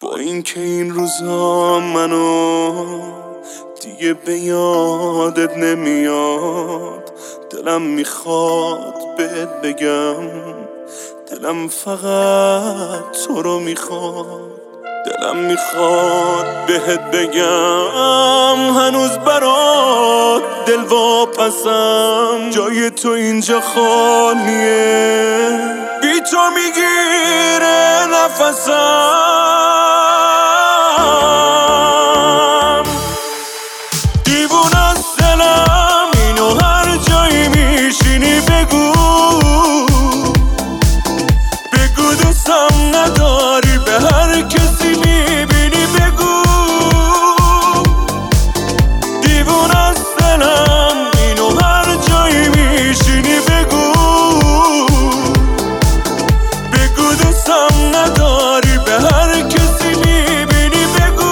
با اینکه این روزا منو دیگه به یادت نمیاد، دلم میخواد بهت بگم، دلم فقط تو رو میخواد، دلم میخواد بهت بگم هنوز برات دل واپسم، جای تو اینجا خالیه، بی تو میگیره نفسم. دیوونه است دلم اینو هر جایی میشینی بگو، بگو دوستم نداری به هر کسی میبینی بگو. دیوونه است دلم اینو هر جایی میشینی بگو، بگو دوستم نداری به هر کسی میبینی بگو.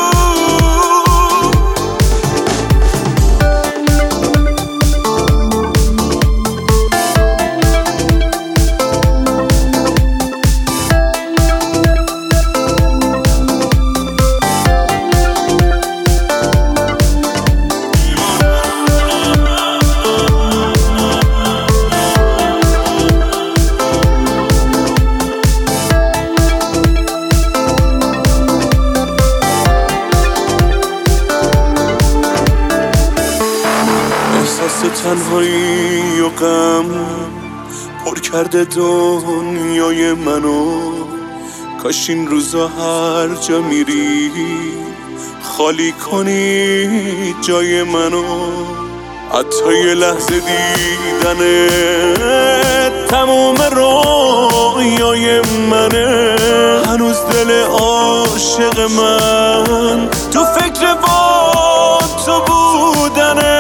احساس تنهایی و غم پر کرده دنیای منو، کاش این روزا هر جا میری خالی کنی جای منو. حتی یه لحظه دیدنه تموم رویای منه، هنوز دل عاشق من تو فکر با تو بودنه.